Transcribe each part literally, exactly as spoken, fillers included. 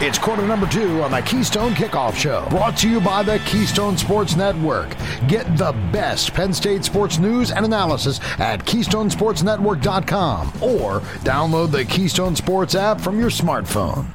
It's quarter number two on the Keystone Kickoff Show, brought to you by the Keystone Sports Network. Get the best Penn State sports news and analysis at keystone sports network dot com or download the Keystone Sports app from your smartphone.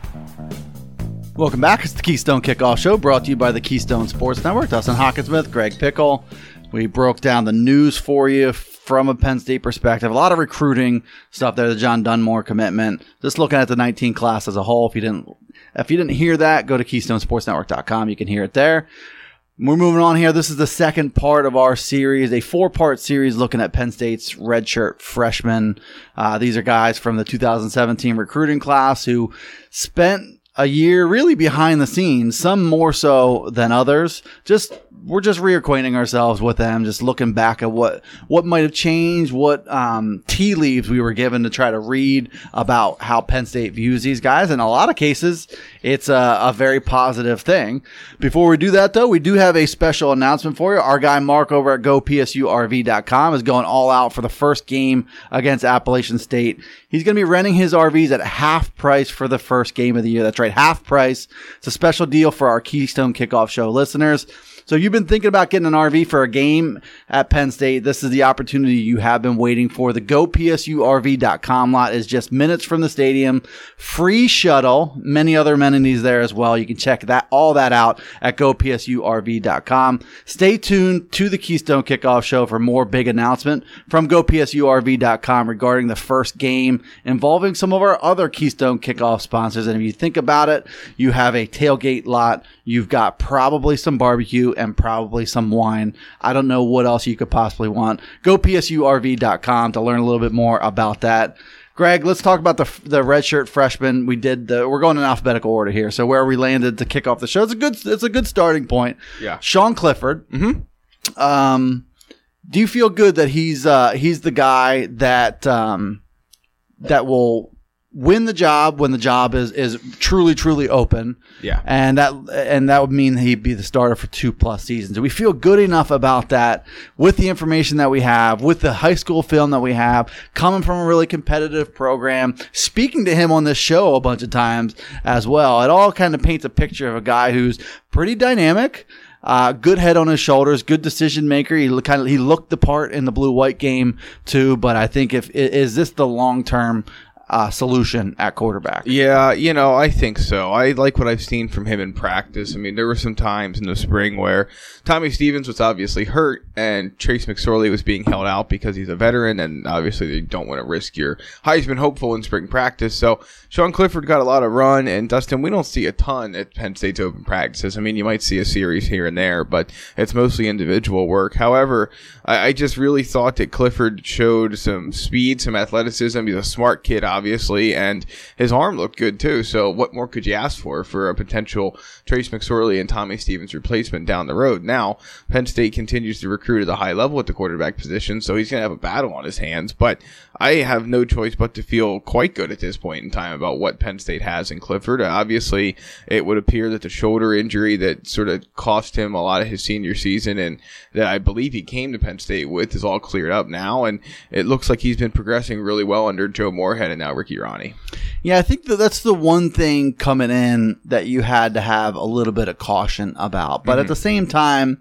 Welcome back. It's the Keystone Kickoff Show, brought to you by the Keystone Sports Network. Dustin Hockensmith, Greg Pickle. We broke down the news for you from a Penn State perspective. A lot of recruiting stuff there, the John Dunmore commitment. Just looking at the nineteen class as a whole. If you didn't, if you didn't hear that, go to keystone sports network dot com. You can hear it there. We're moving on here. This is the second part of our series, a four-part series looking at Penn State's redshirt freshmen. Uh, these are guys from the two thousand seventeen recruiting class who spent a year really behind the scenes, some more so than others. Just we're just reacquainting ourselves with them, just looking back at what what might have changed, what um, tea leaves we were given to try to read about how Penn State views these guys. In a lot of cases, it's a, a very positive thing. Before we do that, though, we do have a special announcement for you. Our guy Mark over at go p s u r v dot com is going all out for the first game against Appalachian State. He's going to be renting his R Vs at half price for the first game of the year. That's right, half price. It's a special deal for our Keystone Kickoff Show listeners. So you've been thinking about getting an R V for a game at Penn State. This is the opportunity you have been waiting for. The go p s u r v dot com lot is just minutes from the stadium. Free shuttle. Many other amenities there as well. You can check that all that out at go p s u r v dot com. Stay tuned to the Keystone Kickoff Show for more big announcement from go p s u r v dot com regarding the first game involving some of our other Keystone Kickoff sponsors. And if you think about it, you have a tailgate lot. You've got probably some barbecue and probably some wine. I don't know what else you could possibly want. go p s u r v dot com to learn a little bit more about that. Greg, let's talk about the the redshirt freshman. We did the, we're going in alphabetical order here. So where we landed to kick off the show, it's a good it's a good starting point. Yeah. Sean Clifford. Mm-hmm. Um, do you feel good that he's uh, he's the guy that um, that will win the job when the job is, is truly, truly open? Yeah. And that and that would mean he'd be the starter for two plus seasons. Do we feel good enough about that with the information that we have, with the high school film that we have, coming from a really competitive program, speaking to him on this show a bunch of times as well? It all kind of paints a picture of a guy who's pretty dynamic, Uh, good head on his shoulders, good decision maker. He look, kind of he looked the part in the blue-white game too. But I think if is this the long-term Uh, solution at quarterback? Yeah, you know, I think so. I like what I've seen from him in practice. I mean, there were some times in the spring where Tommy Stevens was obviously hurt and Trace McSorley was being held out because he's a veteran, and obviously they don't want to risk your Heisman hopeful in spring practice. So Sean Clifford got a lot of run, and Dustin, we don't see a ton at Penn State's open practices. I mean, you might see a series here and there, but it's mostly individual work. However, I, I just really thought that Clifford showed some speed, some athleticism. He's a smart kid, obviously. Obviously, and his arm looked good too. So what more could you ask for for a potential Trace McSorley and Tommy Stevens replacement down the road? Now, Penn State continues to recruit at a high level at the quarterback position, so he's going to have a battle on his hands. But I have no choice but to feel quite good at this point in time about what Penn State has in Clifford. Obviously, it would appear that the shoulder injury that sort of cost him a lot of his senior season and that I believe he came to Penn State with is all cleared up now, and it looks like he's been progressing really well under Joe Moorhead and now Ricky Rahne. Yeah, I think that that's the one thing coming in that you had to have a little bit of caution about. But mm-hmm. at the same time,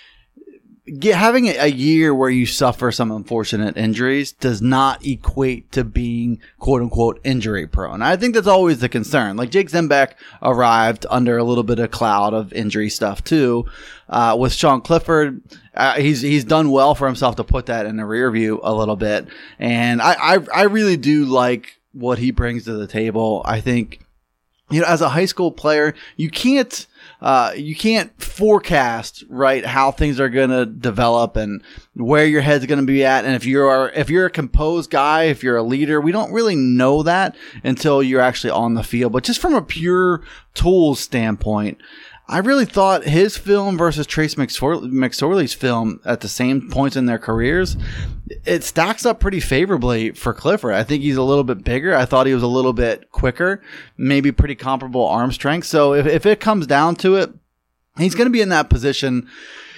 get, having a year where you suffer some unfortunate injuries does not equate to being quote-unquote injury prone. I think that's always the concern. Like Jake Zembeck arrived under a little bit of cloud of injury stuff too. Uh, with Sean Clifford, uh, he's he's done well for himself to put that in the rear view a little bit. And I, I, I really do like what he brings to the table. I think, you know, as a high school player, you can't uh, you can't forecast right how things are going to develop and where your head's going to be at. And if you're if you're a composed guy, if you're a leader, we don't really know that until you're actually on the field. But just from a pure tools standpoint, I really thought his film versus Trace McSorley, McSorley's film at the same points in their careers, it stacks up pretty favorably for Clifford. I think he's a little bit bigger. I thought he was a little bit quicker, maybe pretty comparable arm strength. So if, if it comes down to it, he's going to be in that position.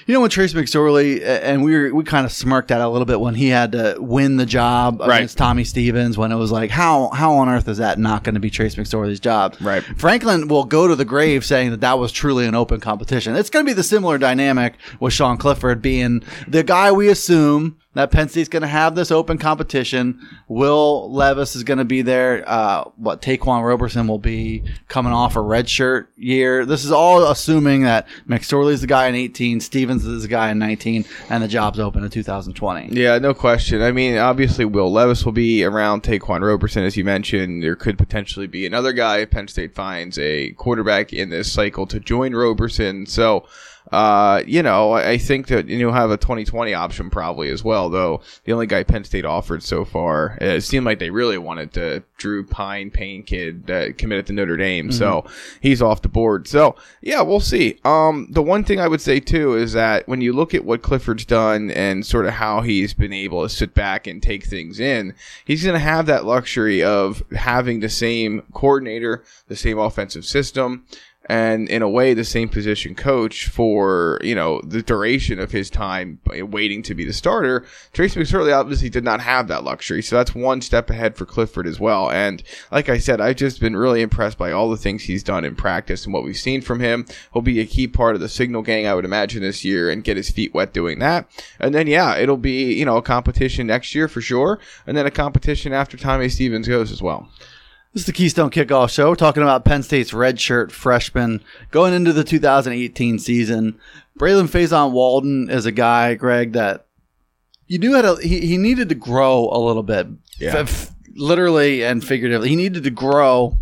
You know, when Trace McSorley, and we were, we kind of smirked at it a little bit when he had to win the job right. against Tommy Stevens, when it was like, how how on earth is that not going to be Trace McSorley's job? Right. Franklin will go to the grave saying that that was truly an open competition. It's going to be the similar dynamic with Sean Clifford being the guy we assume that Penn State's going to have this open competition. Will Levis is going to be there. Uh, what Taquan Roberson will be coming off a redshirt year. This is all assuming that McSorley's the guy in eighteen, Stevens is the guy in nineteen, and the job's open in two thousand twenty. Yeah, no question. I mean, obviously, Will Levis will be around Taquan Roberson, as you mentioned. There could potentially be another guy if Penn State finds a quarterback in this cycle to join Roberson. So, Uh, you know, I think that you'll have a twenty twenty option probably as well, though the only guy Penn State offered so far, it seemed like they really wanted the Drew Pine Payne kid that committed to Notre Dame. Mm-hmm. So he's off the board. So, yeah, we'll see. Um, the one thing I would say, too, is that when you look at what Clifford's done and sort of how he's been able to sit back and take things in, he's going to have that luxury of having the same coordinator, the same offensive system, and in a way the same position coach for, you know, the duration of his time waiting to be the starter. Trace McSorley obviously did not have that luxury, so that's one step ahead for Clifford as well. And like I said, I've just been really impressed by all the things he's done in practice and what we've seen from him. He'll be a key part of the signal gang, I would imagine, this year, and get his feet wet doing that. And then, yeah, it'll be, you know, a competition next year for sure, and then a competition after Tommy Stevens goes as well. This is the Keystone Kickoff Show. We're talking about Penn State's redshirt freshman going into the two thousand eighteen season. Braylon Faison-Walden is a guy, Greg, that you knew had a, he, he needed to grow a little bit, yeah. F- literally and figuratively. He needed to grow,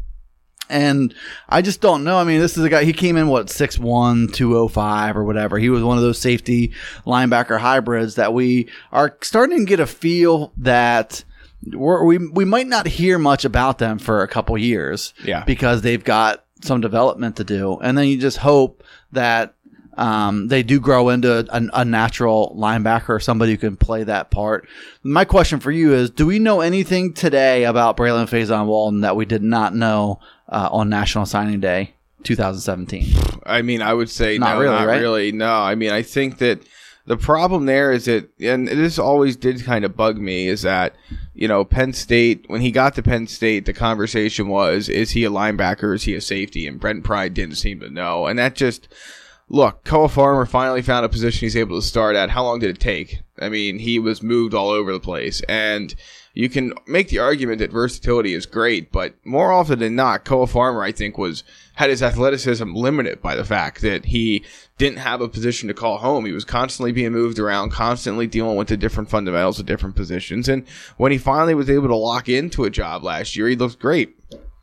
and I just don't know. I mean, this is a guy, he came in, what, six one, two oh five or whatever. He was one of those safety linebacker hybrids that we are starting to get a feel that We're, we we might not hear much about them for a couple years, yeah, because they've got some development to do, and then you just hope that um, they do grow into a, a natural linebacker or somebody who can play that part. My question for you is: do we know anything today about Braylon Faison-Walden that we did not know uh, on National Signing Day twenty seventeen? I mean, I would say not no, really, not right? really. No, I mean, I think that the problem there is that, and this always did kind of bug me, is that, you know, Penn State, when he got to Penn State, the conversation was, is he a linebacker, is he a safety? And Brent Pryde didn't seem to know. And that just, look, Koa Farmer finally found a position he's able to start at. How long did it take? I mean, he was moved all over the place. And you can make the argument that versatility is great, but more often than not, Koa Farmer, I think, was had his athleticism limited by the fact that he didn't have a position to call home. He was constantly being moved around, constantly dealing with the different fundamentals of different positions. And when he finally was able to lock into a job last year, he looked great.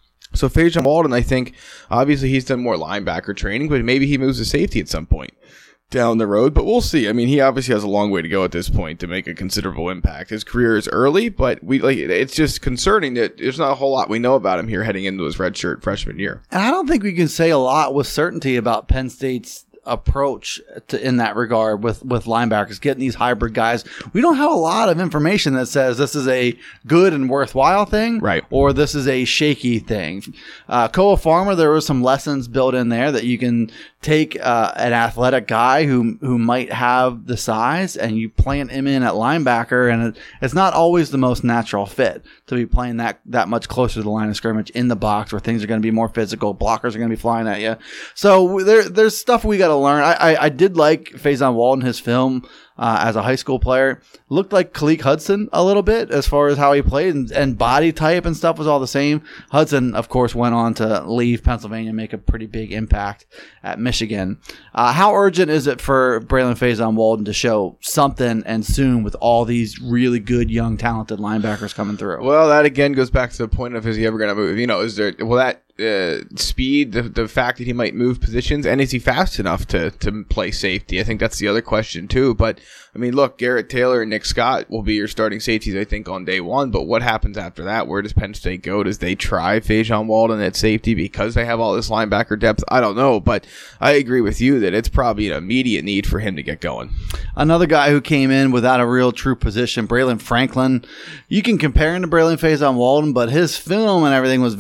So Faison-Walden, I think, obviously he's done more linebacker training, but maybe he moves to safety at some point down the road, but we'll see. I mean, he obviously has a long way to go at this point to make a considerable impact. His career is early, but we like it's just concerning that there's not a whole lot we know about him here heading into his redshirt freshman year. And I don't think we can say a lot with certainty about Penn State's approach to, in that regard with, with linebackers, getting these hybrid guys. We don't have a lot of information that says this is a good and worthwhile thing, right, or this is a shaky thing. Uh, Koa Farmer, there were some lessons built in there that you can take uh, an athletic guy who who might have the size and you plant him in at linebacker, and it, it's not always the most natural fit to be playing that that much closer to the line of scrimmage in the box where things are going to be more physical, blockers are going to be flying at you. So there there's stuff we got to learn. I, I I did like Faison-Walden, his film uh, as a high school player. Looked like Khaleke Hudson a little bit as far as how he played, and, and body type and stuff was all the same. Hudson, of course, went on to leave Pennsylvania and make a pretty big impact at Michigan. Uh, how urgent is it for Braylon Faison-Walden to show something and soon with all these really good, young, talented linebackers coming through? Well, that again goes back to the point of, is he ever going to move? You know, is there, will that uh, speed, the, the fact that he might move positions, and is he fast enough to, to play safety? I think that's the other question too. But I mean, look, Garrett Taylor and Nick Scott will be your starting safeties, I think, on day one. But what happens after that? Where does Penn State go? Does they try Faison-Walden at safety because they have all this linebacker depth? I don't know, but I agree with you that it's probably an immediate need for him to get going. Another guy who came in without a real true position, Braylon Franklin. You can compare him to Braylon Faison-Walden, but his film and everything was very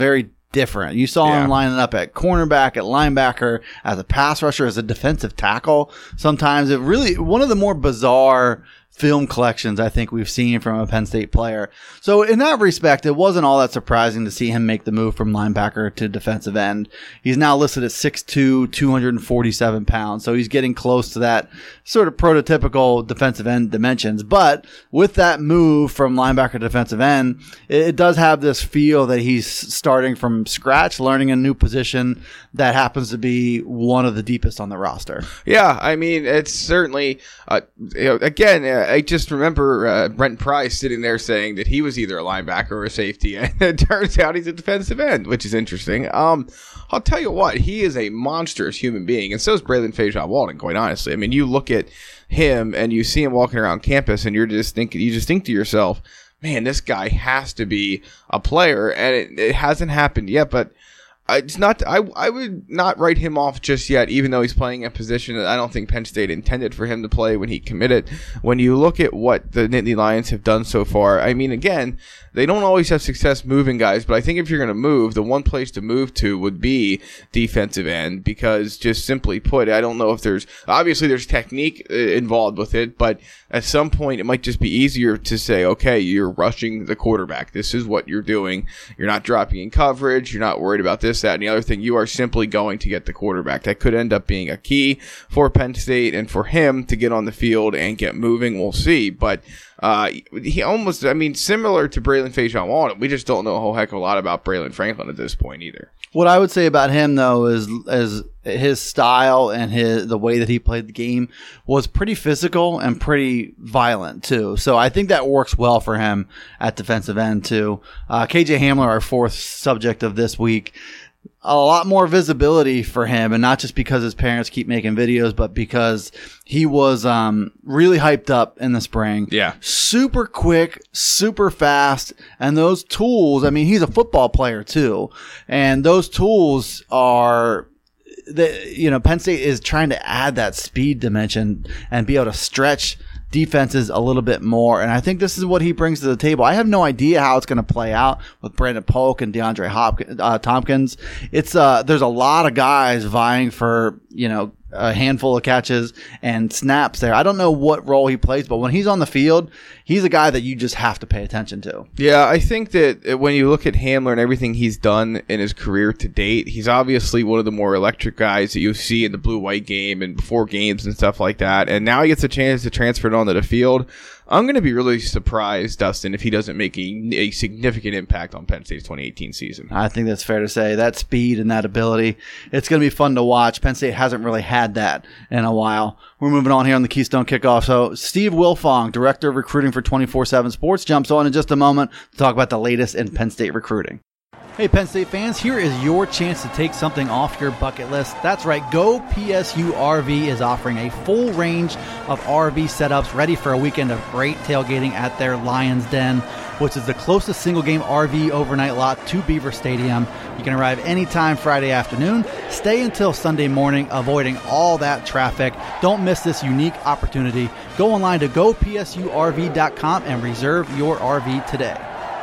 different. You saw Yeah. him lining up at cornerback, at linebacker, as a pass rusher, as a defensive tackle. Sometimes it really, one of the more bizarre film collections I think we've seen from a Penn State player. So in that respect, it wasn't all that surprising to see him make the move from linebacker to defensive end. He's now listed at six two, two hundred forty-seven pounds. So he's getting close to that sort of prototypical defensive end dimensions. But with that move from linebacker to defensive end, it, it does have this feel that he's starting from scratch, learning a new position that happens to be one of the deepest on the roster. Yeah, I mean, it's certainly, uh, you know, again, uh, I just remember uh, Brent Price sitting there saying that he was either a linebacker or a safety, and it turns out he's a defensive end, which is interesting. Um, I'll tell you what, he is a monstrous human being, and so is Braylon Faison-Walton, quite honestly. I mean, you look at him, and you see him walking around campus, and you're just thinking, you just think to yourself, man, this guy has to be a player, and it, it hasn't happened yet, but It's not. I I would not write him off just yet, even though he's playing a position that I don't think Penn State intended for him to play when he committed. When you look at what the Nittany Lions have done so far, I mean, again, they don't always have success moving guys, but I think if you're going to move, the one place to move to would be defensive end, because just simply put, I don't know if there's, obviously there's technique involved with it, but at some point it might just be easier to say, okay, you're rushing the quarterback. This is what you're doing. You're not dropping in coverage. You're not worried about this, that, and the other thing. You are simply going to get the quarterback. That could end up being a key for Penn State and for him to get on the field and get moving. We'll see. But uh, he almost, I mean, similar to Braylon Faison-Walton, we just don't know a whole heck of a lot about Braylon Franklin at this point either. What I would say about him, though, is is his style and his the way that he played the game was pretty physical and pretty violent, too. So I think that works well for him at defensive end, too. Uh, K J Hamler, our fourth subject of this week, a lot more visibility for him, and not just because his parents keep making videos, but because he was um, really hyped up in the spring. Yeah. Super quick, super fast, and those tools, I mean, he's a football player too, and those tools are, the, you know, Penn State is trying to add that speed dimension and be able to stretch defenses a little bit more, and I think this is what he brings to the table. I have no idea how it's going to play out with Brandon Polk and DeAndre Hopkins, uh, Tompkins. It's uh, there's a lot of guys vying for, you know, a handful of catches and snaps there. I don't know what role he plays, but when he's on the field, he's a guy that you just have to pay attention to. Yeah, I think that when you look at Hamler and everything he's done in his career to date, he's obviously one of the more electric guys that you see in the blue-white game and before games and stuff like that. And now he gets a chance to transfer it onto the field. I'm going to be really surprised, Dustin, if he doesn't make a, a significant impact on Penn State's twenty eighteen season. I think that's fair to say. That speed and that ability, it's going to be fun to watch. Penn State hasn't really had that in a while. We're moving on here on the Keystone Kickoff. So Steve Wilfong, Director of Recruiting for twenty-four seven Sports, jumps on in just a moment to talk about the latest in Penn State recruiting. Hey, Penn State fans, here is your chance to take something off your bucket list. That's right, Go P S U R V is offering a full range of R V setups ready for a weekend of great tailgating at their Lions Den, which is the closest single-game R V overnight lot to Beaver Stadium. You can arrive anytime Friday afternoon, stay until Sunday morning, avoiding all that traffic. Don't miss this unique opportunity. Go online to go p s u r v dot com and reserve your R V today.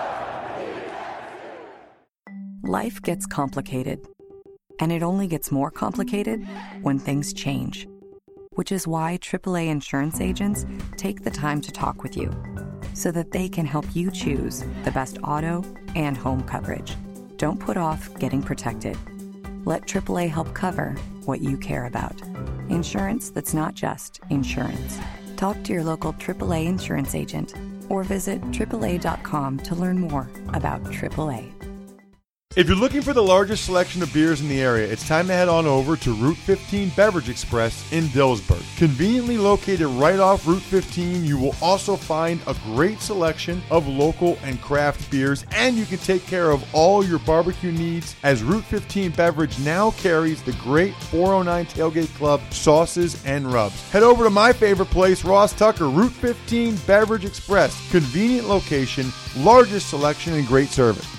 Life gets complicated, and it only gets more complicated when things change, which is why triple A insurance agents take the time to talk with you so that they can help you choose the best auto and home coverage. Don't put off getting protected. Let triple A help cover what you care about. Insurance that's not just insurance. Talk to your local triple A insurance agent or visit triple a dot com to learn more about triple A. If you're looking for the largest selection of beers in the area, it's time to head on over to Route fifteen Beverage Express in Dillsburg. Conveniently located right off Route fifteen, you will also find a great selection of local and craft beers, and you can take care of all your barbecue needs, as Route fifteen Beverage now carries the great four oh nine Tailgate Club sauces and rubs. Head over to my favorite place, Ross Tucker, Route fifteen Beverage Express. Convenient location, largest selection, and great service.